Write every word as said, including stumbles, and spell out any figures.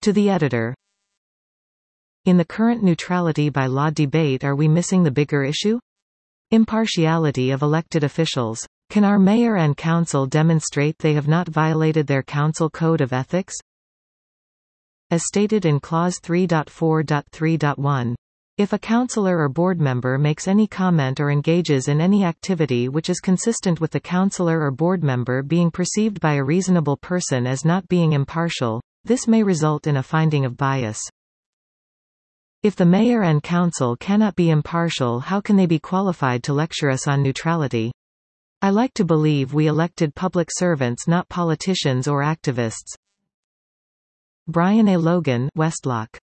To the editor. In the current neutrality by law debate, are we missing the bigger issue? Impartiality of elected officials. Can our mayor and council demonstrate they have not violated their council code of ethics? As stated in Clause three point four point three point one. If a councillor or board member makes any comment or engages in any activity which is consistent with the councillor or board member being perceived by a reasonable person as not being impartial, this may result in a finding of bias. If the mayor and council cannot be impartial, how can they be qualified to lecture us on neutrality? I like to believe we elected public servants, not politicians or activists. Brian A. Logan, Westlock.